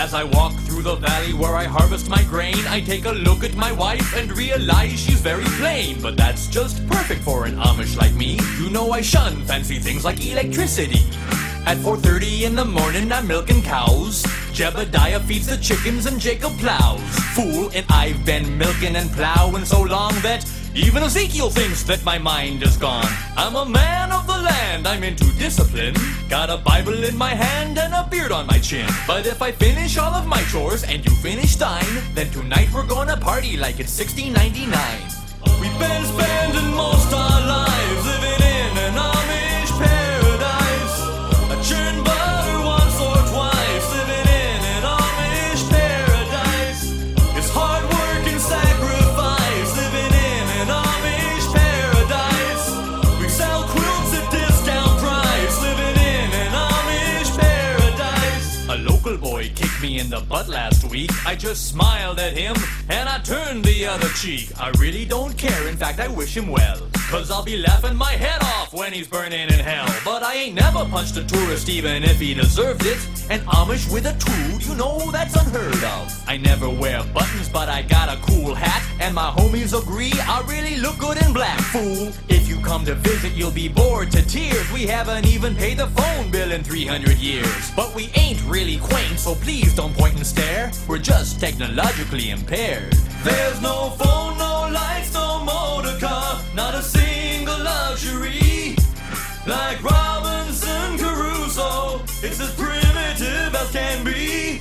As I walk through the valley where I harvest my grain, I take a look at my wife and realize she's very plain. But that's just perfect for an Amish like me. You know I shun fancy things like electricity. At 4:30 in the morning I'm milking cows. Jebediah feeds the chickens and Jacob plows. Fool, and I've been milking and plowing so long that even Ezekiel thinks that my mind is gone. I'm a man of the land, I'm into discipline. Got a Bible in my hand and a beard on my chin. But if I finish all of my chores and you finish thine, then tonight we're gonna party like it's 1699. We've been spending most our lives living in an Amish paradise. I churn butter once or twice, living in an Amish paradise. It's hard work and sacrifice, living in an Amish paradise. We sell quilts at discount price, living in an Amish paradise. A local boy kicked me in the butt last week. I just smiled at him and I turned the other cheek. I really don't care, in fact I wish him well, 'cause I'll be laughing my head off when he's burning in hell. But I ain't never punched a tourist even if he deserved it. An Amish with a tool, you know that's unheard of. I never wear buttons but I got a cool hat, and my homies agree I really look good in black. Fool, if you come to visit you'll be bored to tears. We haven't even paid the phone bill in 300 years. But we ain't really quaint, so please don't point and stare. We're just technologically impaired. There's no phone, no lights, no motor car, not a single luxury. Like Robinson Crusoe, it's as primitive as can be.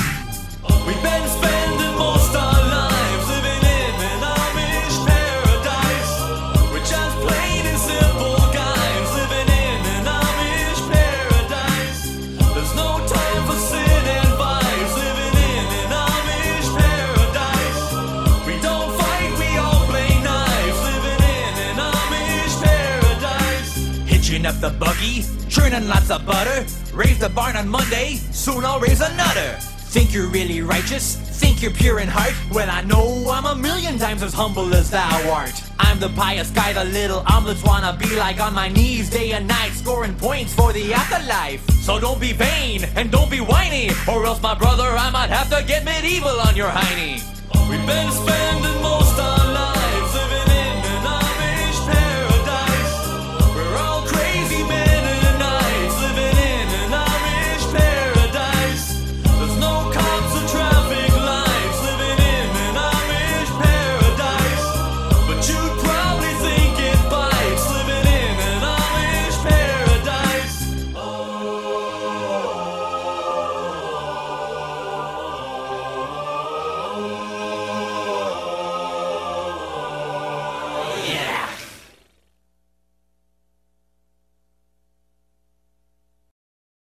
We've been spending most our lives living in an Amish paradise. We're just plain and simple guys living in an Amish paradise. There's no time for sin and vice, living in an Amish paradise. We don't fight, we all play nice, living in an Amish paradise. Hitching up the buggy, churning lots of butter. Raise the barn on Monday, soon I'll raise another. Think you're really righteous? Think you're pure in heart? Well, I know I'm a million times as humble as thou art. I'm the pious guy the little omelets wanna be like, on my knees day and night, scoring points for the afterlife. So don't be vain and don't be whiny, or else my brother I might have to get medieval on your hiney. We've been spending